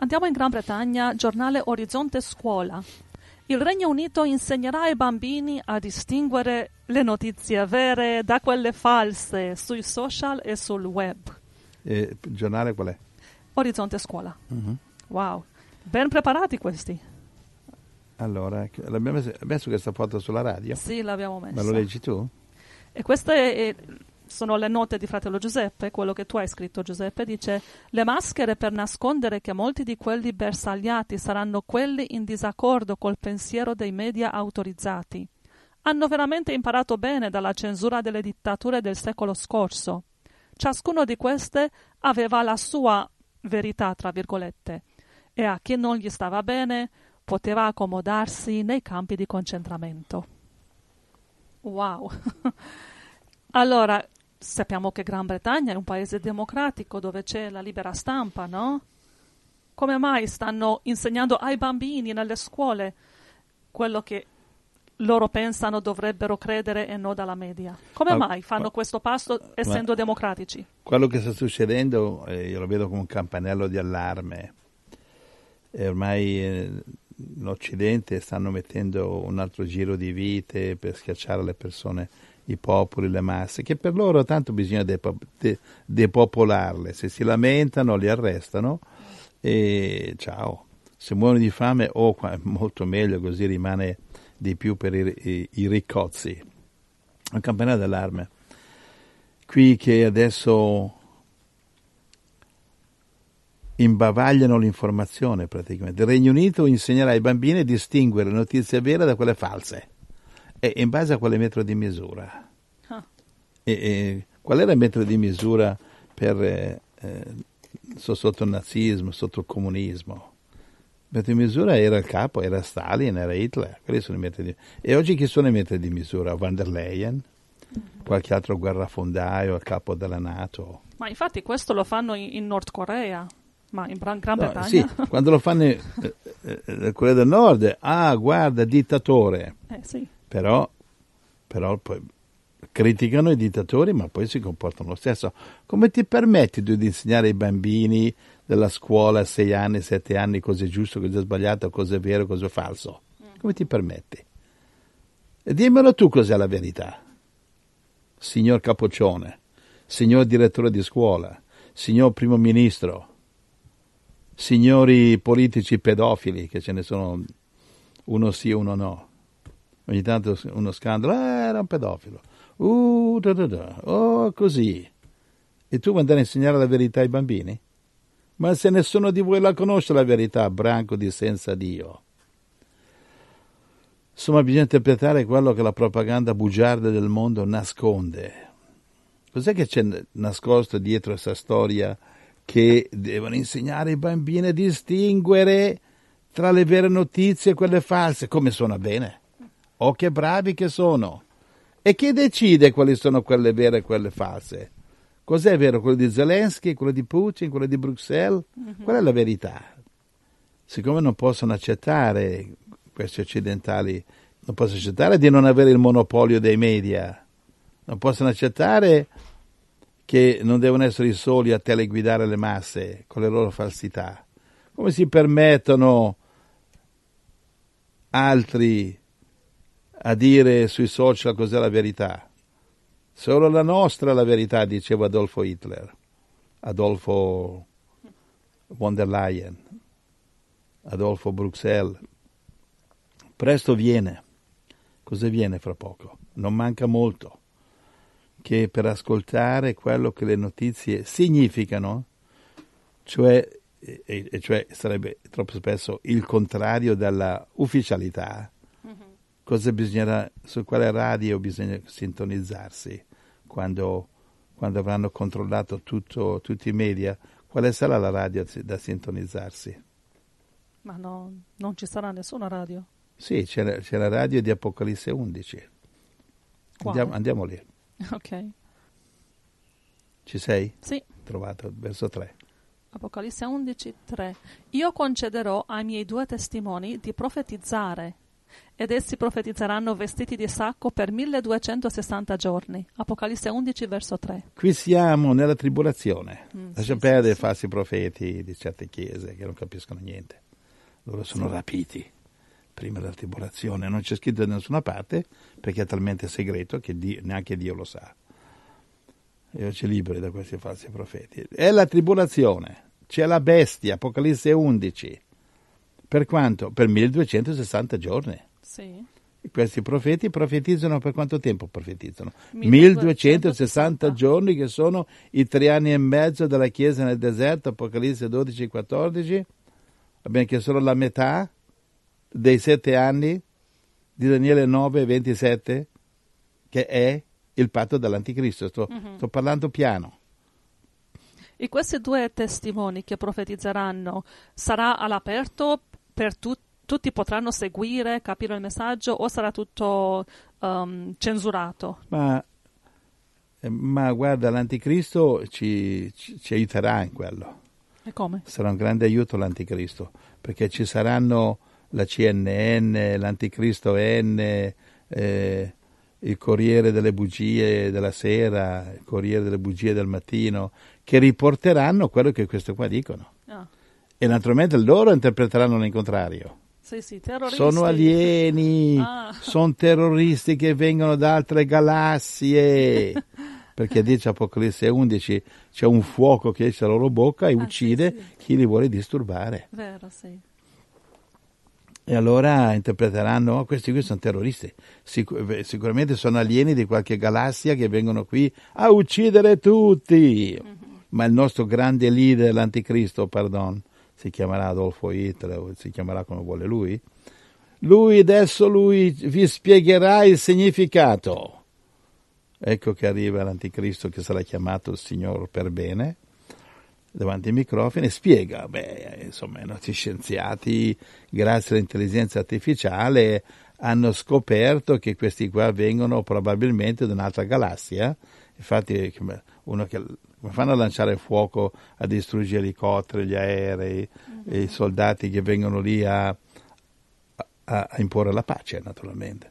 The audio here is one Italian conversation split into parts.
Andiamo in Gran Bretagna, giornale Orizzonte Scuola. Il Regno Unito insegnerà ai bambini a distinguere le notizie vere da quelle false sui social e sul web. Il giornale qual è? Orizzonte Scuola. Uh-huh. Wow, ben preparati questi. Allora, abbiamo messo questa foto sulla radio? Sì, l'abbiamo messa. Ma lo leggi tu? E queste sono le note di fratello Giuseppe, quello che tu hai scritto, Giuseppe, dice: le maschere per nascondere che molti di quelli bersagliati saranno quelli in disaccordo col pensiero dei media autorizzati. Hanno veramente imparato bene dalla censura delle dittature del secolo scorso. Ciascuno di queste aveva la sua verità, tra virgolette, e a chi non gli stava bene poteva accomodarsi nei campi di concentramento. Wow! Allora, sappiamo che Gran Bretagna è un paese democratico dove c'è la libera stampa, no? Come mai stanno insegnando ai bambini nelle scuole quello che loro pensano dovrebbero credere e no dalla media? Come mai fanno questo passo essendo democratici? Quello che sta succedendo io lo vedo come un campanello di allarme. E ormai l'Occidente stanno mettendo un altro giro di vite per schiacciare le persone, i popoli, le masse, che per loro tanto bisogna depopolarle. Se si lamentano li arrestano e ciao, se muoiono di fame molto meglio, così rimane di più per i riccozzi. Un campanello d'allarme qui che adesso imbavagliano l'informazione praticamente. Il Regno Unito insegnerà ai bambini a distinguere le notizie vere da quelle false e in base a quale metro di misura. Qual era il metro di misura per sotto il nazismo, sotto il comunismo? Il metro di misura era il capo, era Stalin, era Hitler. Quelli sono i metri di... E oggi chi sono i metri di misura? Van der Leyen, qualche altro guerrafondaio, il capo della NATO. Ma infatti questo lo fanno in Nord Corea. Ma in Gran Bretagna? Sì, quando lo fanno in Corea del Nord, guarda, dittatore. Sì. Però poi criticano i dittatori, ma poi si comportano lo stesso. Come ti permetti tu di insegnare ai bambini della scuola a 6 anni, 7 anni, cosa è giusto, cosa è sbagliato, cosa è vero, cosa è falso? Come ti permetti? E dimmelo tu cos'è la verità. Signor Capoccione, signor direttore di scuola, signor primo ministro, signori politici pedofili, che ce ne sono uno sì, uno no. Ogni tanto uno scandalo, era un pedofilo. Così. E tu vuoi andare a insegnare la verità ai bambini? Ma se nessuno di voi la conosce la verità, branco di senza Dio. Insomma, bisogna interpretare quello che la propaganda bugiarda del mondo nasconde. Cos'è che c'è nascosto dietro questa storia che devono insegnare ai bambini a distinguere tra le vere notizie e quelle false? Come suona bene? Oh, che bravi che sono! E chi decide quali sono quelle vere e quelle false? Cos'è vero? Quello di Zelensky, quello di Putin, quello di Bruxelles? Qual è la verità? Siccome non possono accettare questi occidentali, non possono accettare di non avere il monopolio dei media, non possono accettare che non devono essere i soli a teleguidare le masse con le loro falsità. Come si permettono altri a dire sui social cos'è la verità? Solo la nostra è la verità, diceva Adolfo Hitler, Adolfo von der Leyen, Adolfo Bruxelles. Presto viene. Cosa viene fra poco? Non manca molto. Che per ascoltare quello che le notizie significano, cioè sarebbe troppo spesso il contrario della ufficialità, cosa bisognerà, su quale radio bisogna sintonizzarsi quando avranno controllato tutti i media, quale sarà la radio da sintonizzarsi? Ma no, non ci sarà nessuna radio. Sì, c'è la radio di Apocalisse 11. Andiamo lì. Ok. Ci sei? Sì. Trovato, verso 3. Apocalisse 11, 3. Io concederò ai miei 2 testimoni di profetizzare ed essi profetizzeranno vestiti di sacco per 1260 giorni. Apocalisse 11, verso 3. Qui siamo nella tribolazione. Lascia sì, perdere sì. i falsi profeti di certe chiese che non capiscono niente. Loro sono rapiti prima della tribolazione. Non c'è scritto da nessuna parte perché è talmente segreto che neanche Dio lo sa. Io ci liberi da questi falsi profeti. È la tribolazione. C'è la bestia, Apocalisse 11. Per quanto? Per 1260 giorni. Sì. Questi profeti profetizzano per quanto tempo profetizzano? 1260 giorni, che sono i 3 anni e mezzo della Chiesa nel deserto, Apocalisse 12 e 14, va bene, che sono la metà dei 7 anni di Daniele 9 e 27, che è il patto dell'Anticristo. Sto parlando piano. E questi 2 testimoni che profetizzeranno sarà all'aperto per tutti potranno seguire, capire il messaggio, o sarà tutto censurato? Ma guarda, l'Anticristo ci aiuterà in quello. E come? Sarà un grande aiuto l'Anticristo, perché ci saranno la CNN, l'Anticristo N, il Corriere delle Bugie della sera, il Corriere delle Bugie del mattino, che riporteranno quello che questi qua dicono. Ah. E naturalmente loro interpreteranno l'incontrario. Sì, terroristi. Sono alieni, sono terroristi che vengono da altre galassie. Perché dice Apocalisse 11, c'è un fuoco che esce dalla loro bocca e uccide chi li vuole disturbare. Vero, sì. E allora interpreteranno, questi qui sono terroristi, sicuramente sono alieni di qualche galassia che vengono qui a uccidere tutti. Ma il nostro grande leader, l'Anticristo, si chiamerà Adolfo Hitler, o si chiamerà come vuole lui, adesso vi spiegherà il significato. Ecco che arriva l'Anticristo, che sarà chiamato il Signore per bene, davanti ai microfoni, e spiega, insomma, i nostri scienziati, grazie all'intelligenza artificiale, hanno scoperto che questi qua vengono probabilmente da un'altra galassia. Infatti, come fanno a lanciare fuoco, a distruggere gli elicotteri, gli aerei, e i soldati che vengono lì a imporre la pace, naturalmente.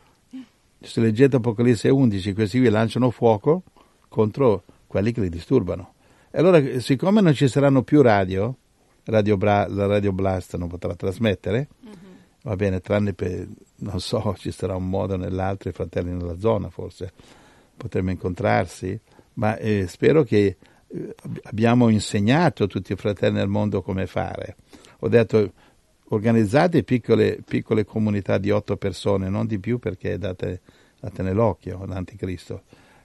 Se leggete Apocalisse 11, questi qui lanciano fuoco contro quelli che li disturbano. E allora, siccome non ci saranno più la Radio Blast non potrà trasmettere, va bene, tranne per, non so, ci sarà un modo o nell'altro, i fratelli nella zona forse potremo incontrarsi, ma spero che abbiamo insegnato a tutti i fratelli nel mondo come fare. Ho detto, organizzate piccole comunità di 8 persone, non di più, perché date nell'occhio l'Anticristo.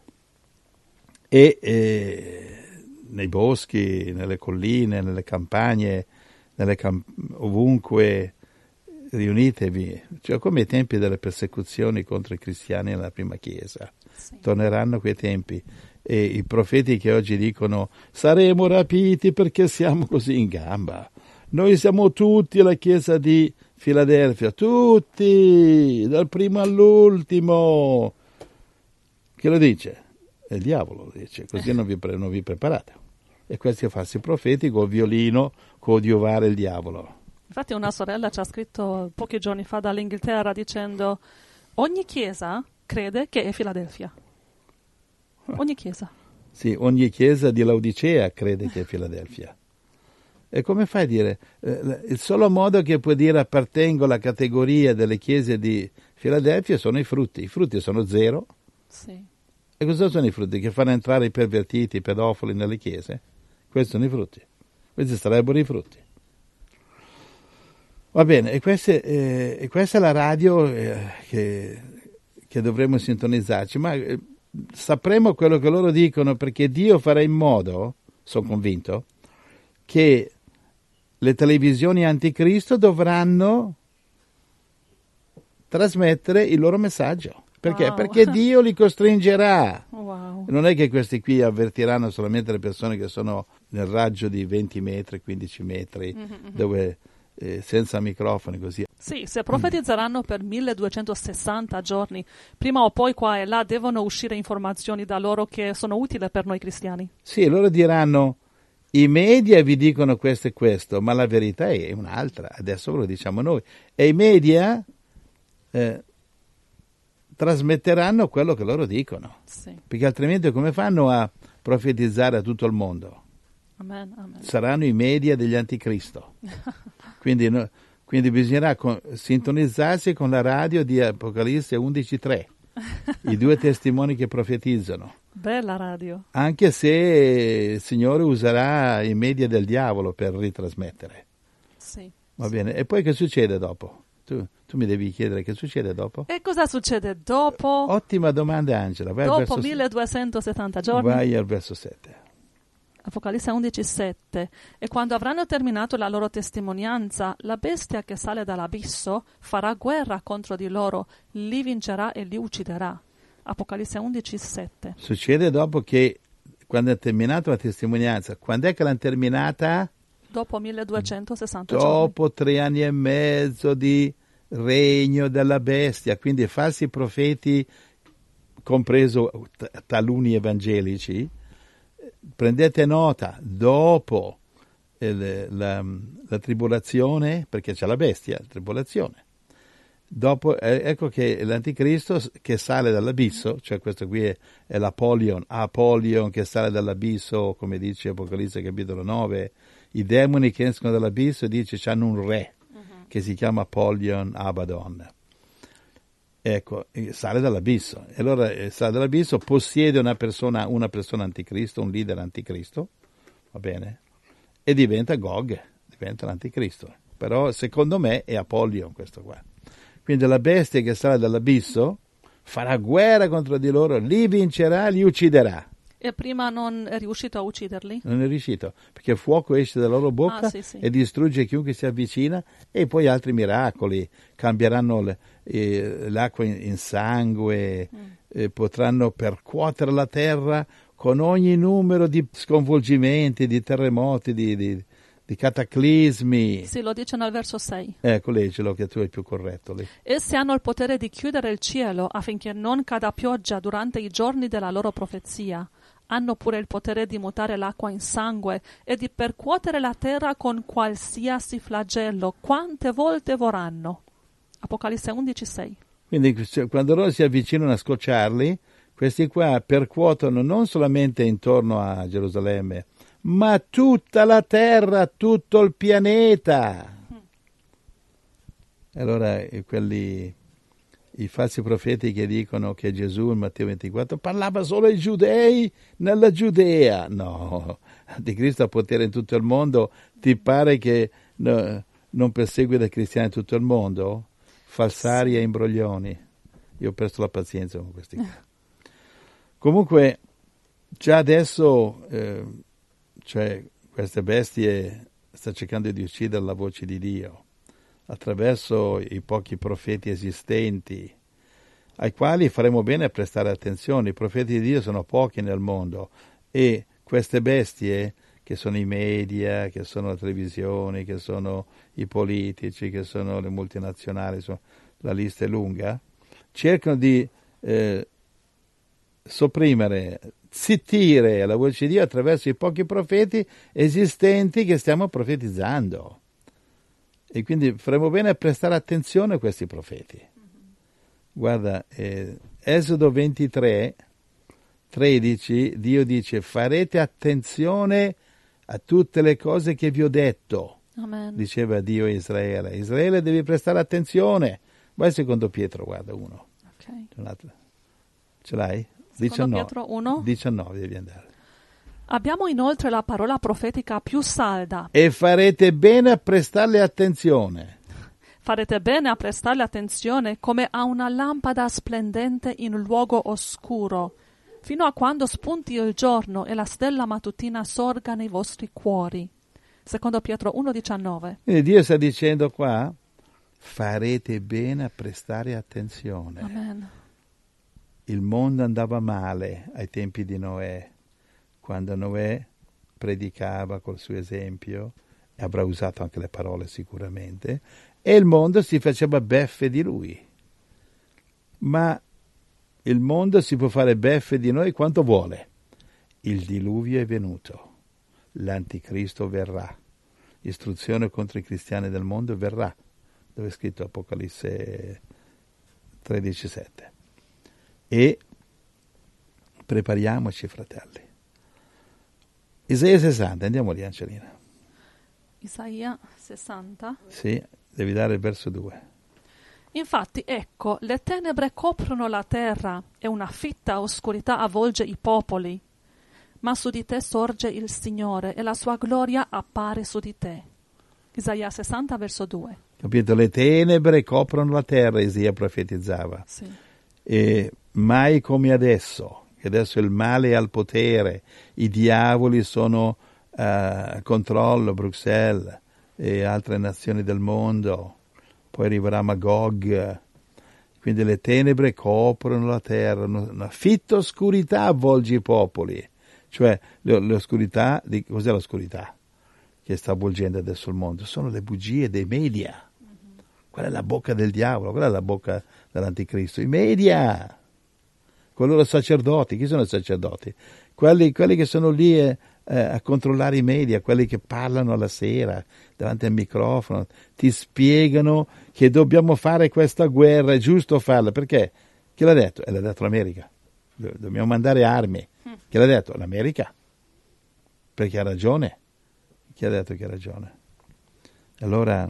E nei boschi, nelle colline, nelle campagne, ovunque, riunitevi, cioè come ai tempi delle persecuzioni contro i cristiani nella prima chiesa. Sì. Torneranno quei tempi. E i profeti che oggi dicono saremo rapiti perché siamo così in gamba. Noi siamo tutti la chiesa di Filadelfia, tutti, dal primo all'ultimo. Chi lo dice? È il diavolo lo dice, così non vi preparate. E questi falsi profeti col violino coadiuvare il diavolo. Infatti una sorella ci ha scritto pochi giorni fa dall'Inghilterra dicendo ogni chiesa crede che è Filadelfia. Ogni chiesa. Sì, ogni chiesa di Laodicea crede che è Filadelfia. E come fai a dire? Il solo modo che puoi dire appartengo alla categoria delle chiese di Filadelfia sono i frutti. I frutti sono 0. Sì. E cosa sono i frutti? Che fanno entrare i pervertiti, i pedofili nelle chiese? Questi sono i frutti. Questi sarebbero i frutti. Va bene, e questa è la radio che dovremmo sintonizzarci, ma sapremo quello che loro dicono, perché Dio farà in modo, sono convinto, che le televisioni anticristo dovranno trasmettere il loro messaggio. Perché? Wow. Perché Dio li costringerà. Wow. Non è che questi qui avvertiranno solamente le persone che sono nel raggio di 20 metri, 15 metri, dove senza microfoni così. Sì, se profetizzeranno per 1260 giorni, prima o poi qua e là devono uscire informazioni da loro che sono utili per noi cristiani. Sì, loro diranno, i media vi dicono questo e questo, ma la verità è un'altra, adesso ve lo diciamo noi. E i media trasmetteranno quello che loro dicono, Sì. perché altrimenti come fanno a profetizzare a tutto il mondo? Amen, amen. Saranno i media degli anticristo. Quindi bisognerà sintonizzarsi con la radio di Apocalisse 11.3, i due testimoni che profetizzano. Bella radio. Anche se il Signore userà i media del diavolo per ritrasmettere. Sì. Va bene. E poi che succede dopo? Tu mi devi chiedere che succede dopo? E cosa succede dopo? Ottima domanda, Angela. Vai al Dopo verso 1270 giorni? Vai al verso 7. Apocalisse 11:7. E quando avranno terminato la loro testimonianza, la bestia che sale dall'abisso farà guerra contro di loro, li vincerà e li ucciderà. Apocalisse 11:7. Succede dopo che, quando è terminata la testimonianza, quando è che l'hanno terminata? Dopo 1260 giorni. Dopo 3 anni e mezzo di regno della bestia, quindi falsi profeti, compreso taluni evangelici. Prendete nota, dopo la tribolazione, perché c'è la bestia, la tribolazione. Dopo, ecco che l'anticristo che sale dall'abisso, cioè questo qui è l'Apolion che sale dall'abisso, come dice Apocalisse capitolo 9, i demoni che escono dall'abisso, dice, hanno un re che si chiama Apolion Abaddon. Ecco, sale dall'abisso. E allora sale dall'abisso, possiede una persona anticristo, un leader anticristo, va bene? E diventa Gog, diventa l'anticristo. Però secondo me è Apolion questo qua. Quindi la bestia che sale dall'abisso farà guerra contro di loro, li vincerà, li ucciderà. E prima non è riuscito a ucciderli? Non è riuscito, perché il fuoco esce dalla loro bocca sì. e distrugge chiunque si avvicina, e poi altri miracoli, cambieranno l'acqua in sangue, potranno percuotere la terra con ogni numero di sconvolgimenti, di terremoti, di cataclismi. Sì, lo dice nel verso 6. Ecco, leggilo che tu hai più corretto lì. Essi hanno il potere di chiudere il cielo affinché non cada pioggia durante i giorni della loro profezia. Hanno pure il potere di mutare l'acqua in sangue e di percuotere la terra con qualsiasi flagello, quante volte vorranno. Apocalisse 11:6. Quindi quando loro si avvicinano a scocciarli, questi qua percuotono non solamente intorno a Gerusalemme, ma tutta la terra, tutto il pianeta. Allora i falsi profeti che dicono che Gesù in Matteo 24 parlava solo ai giudei nella Giudea. No, Anticristo ha potere in tutto il mondo. Ti pare che non perseguita i cristiani in tutto il mondo? Falsari e imbroglioni. Io ho perso la pazienza con questi qua. Comunque, già adesso, cioè, queste bestie sta cercando di uccidere la voce di Dio attraverso i pochi profeti esistenti, ai quali faremo bene a prestare attenzione. I profeti di Dio sono pochi nel mondo, e queste bestie, che sono i media, che sono le televisioni, che sono i politici, che sono le multinazionali, la lista è lunga, cercano di sopprimere, zittire la voce di Dio attraverso i pochi profeti esistenti che stiamo profetizzando. E quindi faremo bene a prestare attenzione a questi profeti. Guarda, Esodo 23:13, Dio dice: farete attenzione a tutte le cose che vi ho detto. Amen. Diceva Dio a Israele. Israele, devi prestare attenzione. Vai secondo Pietro, guarda, 1. Ok. Ce l'hai? Secondo Pietro 1? 19 devi andare. Abbiamo inoltre la parola profetica più salda. E farete bene a prestarle attenzione. Farete bene a prestarle attenzione come a una lampada splendente in luogo oscuro, fino a quando spunti il giorno e la stella mattutina sorga nei vostri cuori. Secondo Pietro 1,19. Quindi Dio sta dicendo qua: farete bene a prestare attenzione. Amen. Il mondo andava male ai tempi di Noè, quando Noè predicava col suo esempio, e avrà usato anche le parole sicuramente, e il mondo si faceva beffe di lui. Ma il mondo si può fare beffe di noi quanto vuole. Il diluvio è venuto, l'anticristo verrà, l'istruzione contro i cristiani del mondo verrà, dove è scritto Apocalisse 13,7. E prepariamoci, fratelli. Isaia 60, andiamo lì, Angelina. Isaia 60. Sì, devi dare il verso 2. Infatti, ecco, le tenebre coprono la terra e una fitta oscurità avvolge i popoli. Ma su di te sorge il Signore e la sua gloria appare su di te. Isaia 60, verso 2. Capito? Le tenebre coprono la terra, Isaia profetizzava. Sì. E mai come adesso, che adesso il male è al potere, i diavoli sono a controllo, Bruxelles e altre nazioni del mondo, poi arriverà Magog, quindi le tenebre coprono la terra, una fitta oscurità avvolge i popoli, cioè l'oscurità, cos'è l'oscurità che sta avvolgendo adesso il mondo? Sono le bugie dei media. Quella è la bocca del diavolo, quella è la bocca dell'anticristo, i media, con i loro sacerdoti. Chi sono i sacerdoti? Quelli che sono lì a controllare i media, quelli che parlano alla sera davanti al microfono, ti spiegano che dobbiamo fare questa guerra, è giusto farla, perché? Chi l'ha detto? L'ha detto l'America, dobbiamo mandare armi. Chi l'ha detto? L'America, perché ha ragione. Chi ha detto che ha ragione? Allora,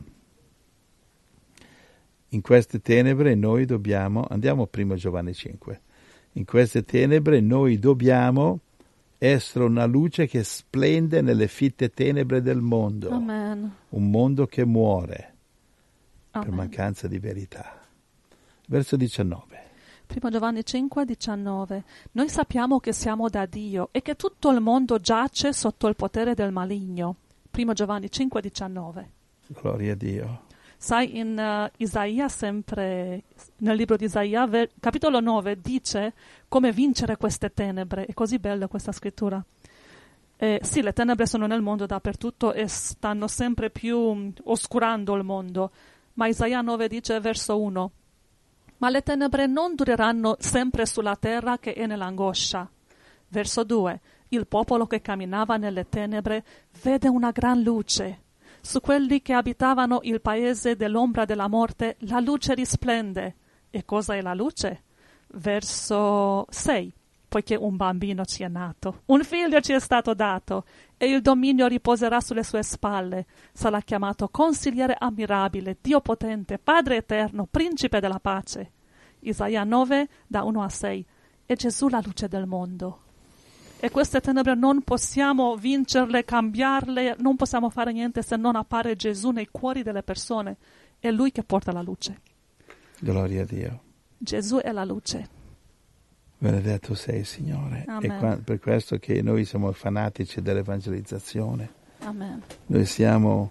in queste tenebre noi dobbiamo, andiamo a 1 Giovanni 5, in queste tenebre noi dobbiamo essere una luce che splende nelle fitte tenebre del mondo. Amen. Un mondo che muore Amen. per mancanza di verità. Verso 19. 1 Giovanni 5, 19. Noi sappiamo che siamo da Dio e che tutto il mondo giace sotto il potere del maligno. 1 Giovanni 5, 19. Gloria a Dio. Sai, in Isaia, sempre nel libro di Isaia, capitolo 9, dice come vincere queste tenebre. È così bella questa scrittura. Sì, le tenebre sono nel mondo dappertutto e stanno sempre più oscurando il mondo. Ma Isaia 9 dice, verso 1, ma le tenebre non dureranno sempre sulla terra che è nell'angoscia. Verso 2, il popolo che camminava nelle tenebre vede una gran luce. Su quelli che abitavano il paese dell'ombra della morte, la luce risplende. E cosa è la luce? Verso 6. Poiché un bambino ci è nato, un figlio ci è stato dato, e il dominio riposerà sulle sue spalle. Sarà chiamato Consigliere ammirabile, Dio potente, Padre eterno, Principe della pace. Isaia 9, da 1 a 6. È Gesù la luce del mondo. E queste tenebre non possiamo vincerle, cambiarle, non possiamo fare niente se non appare Gesù nei cuori delle persone. È Lui che porta la luce. Gloria a Dio. Gesù è la luce. Benedetto sei, Signore. Amen. E per questo che noi siamo fanatici dell'evangelizzazione. Amen. Noi siamo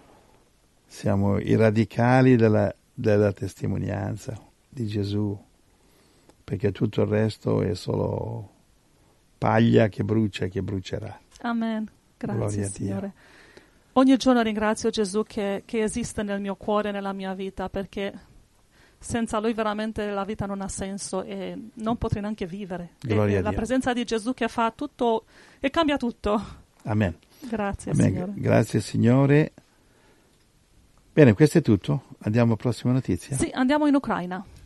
i radicali della testimonianza di Gesù, perché tutto il resto è solo paglia che brucia e che brucerà. Amen. Grazie, Gloria a Signore. Dio. Ogni giorno ringrazio Gesù che esiste nel mio cuore, nella mia vita, perché senza Lui veramente la vita non ha senso e non potrei neanche vivere. Gloria a la Dio. presenza di Gesù che fa tutto e cambia tutto. Amen. Grazie, Amen. Signore. Grazie, Signore. Bene, questo è tutto. Andiamo alla prossima notizia. Sì, andiamo in Ucraina.